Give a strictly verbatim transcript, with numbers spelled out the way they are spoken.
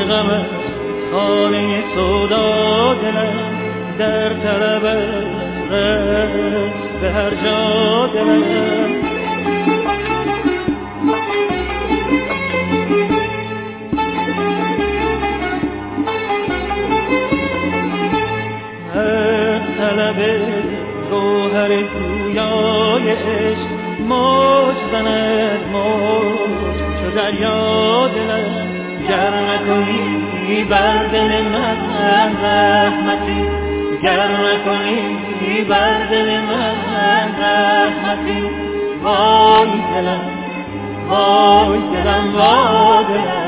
غم خانه سودا دلم در طلب به هر جا دلم هر طلب گوهر گویای عشق موج زند موج چو دریا دلم گر نکنی بر دل من رحمتی گر نکنی بر دل من رحمتی وای دلم وای دلم وای دلم